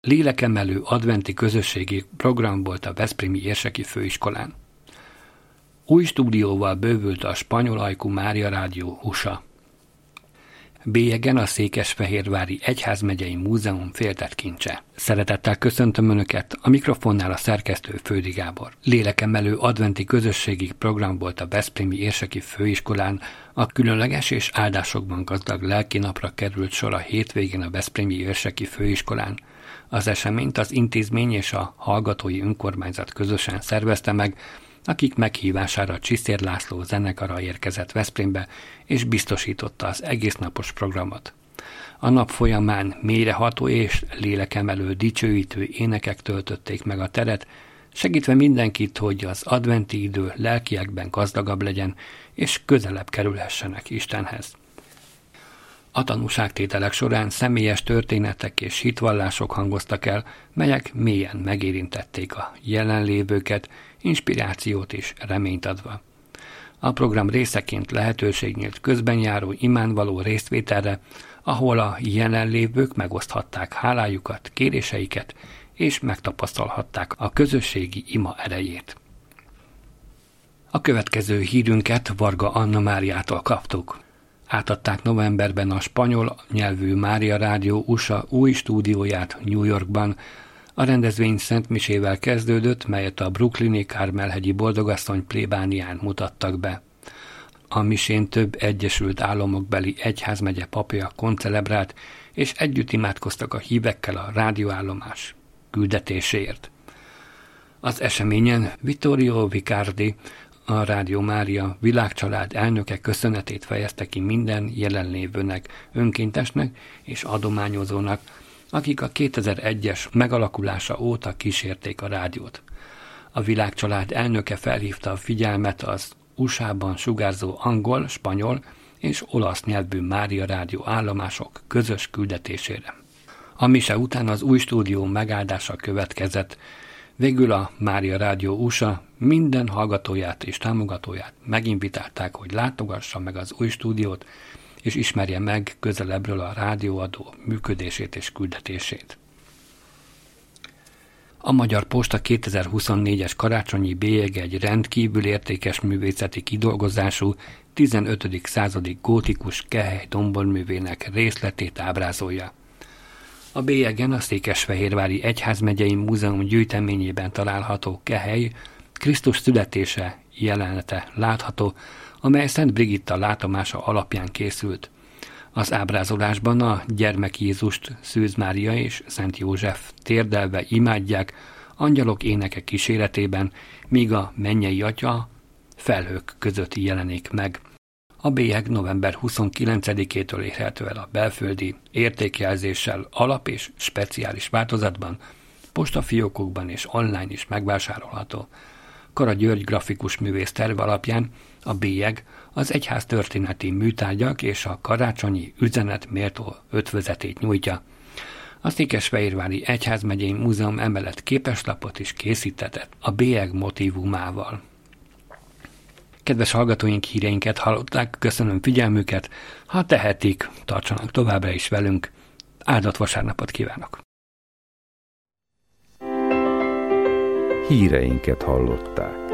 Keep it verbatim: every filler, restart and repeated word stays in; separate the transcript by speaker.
Speaker 1: Lélekemelő adventi közösségi program volt a veszprémi érseki főiskolán. Új stúdióval bővült a spanyol ajkú Mária Rádió u es á. Bélyegen a Székesfehérvári Egyházmegyei Múzeum féltett kincse. Szeretettel köszöntöm Önöket, a mikrofonnál a szerkesztő Fődi Gábor. Lélekemelő adventi közösségi program volt a veszprémi érseki főiskolán, a különleges és áldásokban gazdag lelkinapra került sor a hétvégén a veszprémi érseki főiskolán. Az eseményt az intézmény és a hallgatói önkormányzat közösen szervezte meg, akik meghívására Csiszér László zenekara érkezett Veszprémbe, és biztosította az egésznapos programot. A nap folyamán mélyreható és lélekemelő dicsőítő énekek töltötték meg a teret, segítve mindenkit, hogy az adventi idő lelkiekben gazdagabb legyen, és közelebb kerülhessenek Istenhez. A tanúságtételek során személyes történetek és hitvallások hangoztak el, melyek mélyen megérintették a jelenlévőket, inspirációt és reményt adva. A program részeként lehetőség nyílt közben járó imánvaló résztvételre, ahol a jelenlévők megoszthatták hálájukat, kéréseiket, és megtapasztalhatták a közösségi ima erejét. A következő hírünket Varga Anna Máriától kaptuk. Átadták novemberben a spanyol nyelvű Mária Rádió u es á új stúdióját New Yorkban. A rendezvény szentmisével kezdődött, melyet a brooklyni Kármelhegyi Boldogasszony plébánián mutattak be. A misén több Egyesült Államokbeli egyházmegye papja koncelebrált, és együtt imádkoztak a hívekkel a rádióállomás küldetéséért. Az eseményen Vittorio Vicardi, a Rádió Mária világcsalád elnöke köszönetét fejezte ki minden jelenlévőnek, önkéntesnek és adományozónak, akik a kétezer-egyes megalakulása óta kísérték a rádiót. A világcsalád elnöke felhívta a figyelmet az u es á-ban sugárzó angol, spanyol és olasz nyelvű Mária Rádió állomások közös küldetésére. A mise után az új stúdió megáldása következett. Végül a Mária Rádió u es á minden hallgatóját és támogatóját meginvitálták, hogy látogassa meg az új stúdiót, és ismerje meg közelebbről a rádióadó működését és küldetését. A Magyar Posta kétezer-huszonnégyes karácsonyi bélyege egy rendkívül értékes művészeti kidolgozású tizenötödik századi gótikus kehely domborművének részletét ábrázolja. A bélyegen a Székesfehérvári Egyházmegyei Múzeum gyűjteményében található kehely Krisztus születése jelenete látható, amely Szent Brigitta látomása alapján készült. Az ábrázolásban a gyermek Jézust Szűz Mária és Szent József térdelve imádják angyalok éneke kíséretében, míg a mennyei atya felhők között jelenik meg. A bélyeg november huszonkilencedikétől érhető el a belföldi értékjelzéssel alap és speciális változatban, postafiókokban és online is megvásárolható. Kara György grafikus művész terv alapján a bélyeg az egyház történeti műtárgyak és a karácsonyi üzenet méltó ötvözetét nyújtja. A Székesfehérvári Egyházmegyei Múzeum emellett képeslapot is készítetett a bélyeg motívumával. Kedves hallgatóink, híreinket hallották, köszönöm figyelmüket, ha tehetik, tartsanak továbbra is velünk. Áldott vasárnapot kívánok!
Speaker 2: Híreinket hallották.